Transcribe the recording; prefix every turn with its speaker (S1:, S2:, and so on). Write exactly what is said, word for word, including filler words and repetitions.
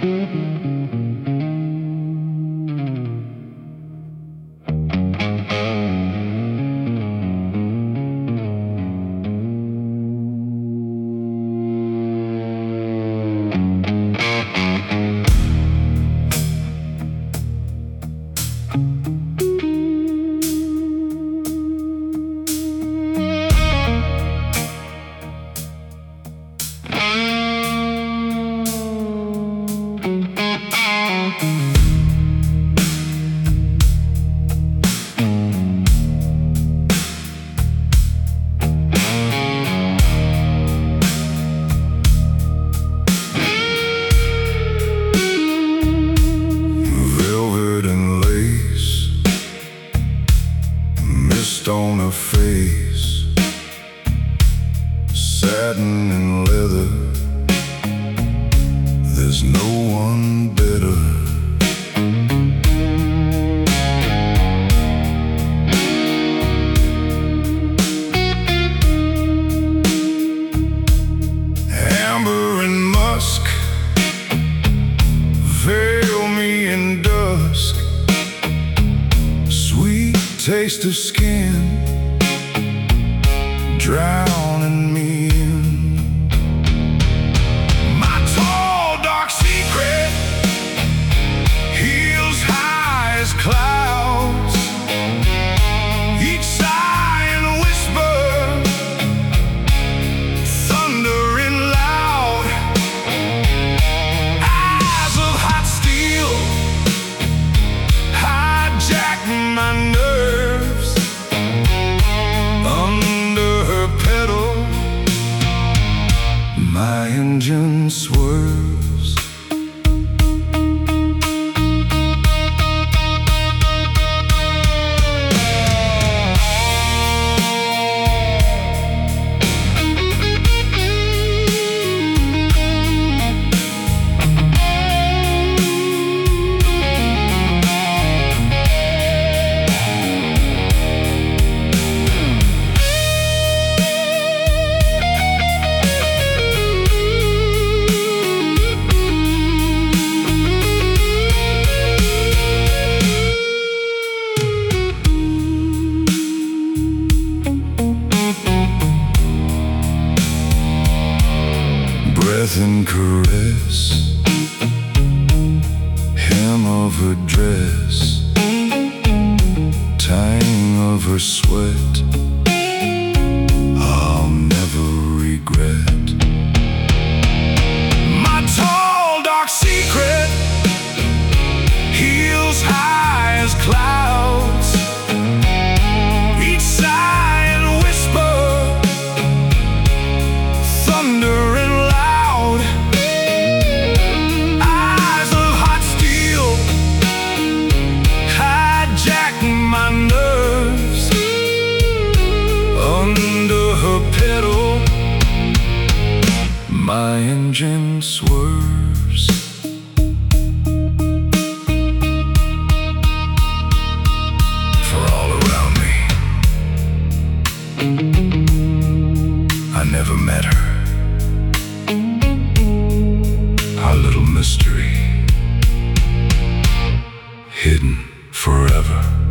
S1: On her face, satin and leather, there's no one better. Amber and musk veil me in dusk, sweet taste of skin drowning me in. My tall dark secret, heels high as clouds, each sigh and whisper, thundering loud. Eyes of hot steel hijack my nerves. Under her pedal, my engine swerves. Breath and caress, hem of her dress, tying of her sweat, I'll never regret. My tall dark secret, heels high as clouds, each sigh and whisper, thunder and loud. Eyes of hot steel hijack my nerves. Under her pedal, my engine swerves. For all around me, I never met her. Our little mystery, hidden forever.